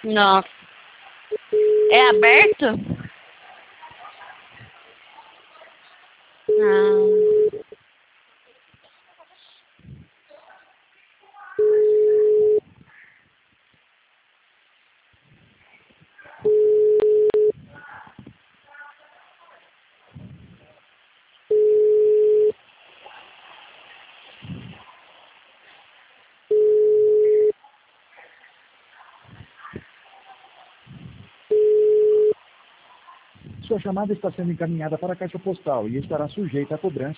Nossa. É aberto? Ah. Sua chamada está sendo encaminhada para a caixa postal e estará sujeita a cobrança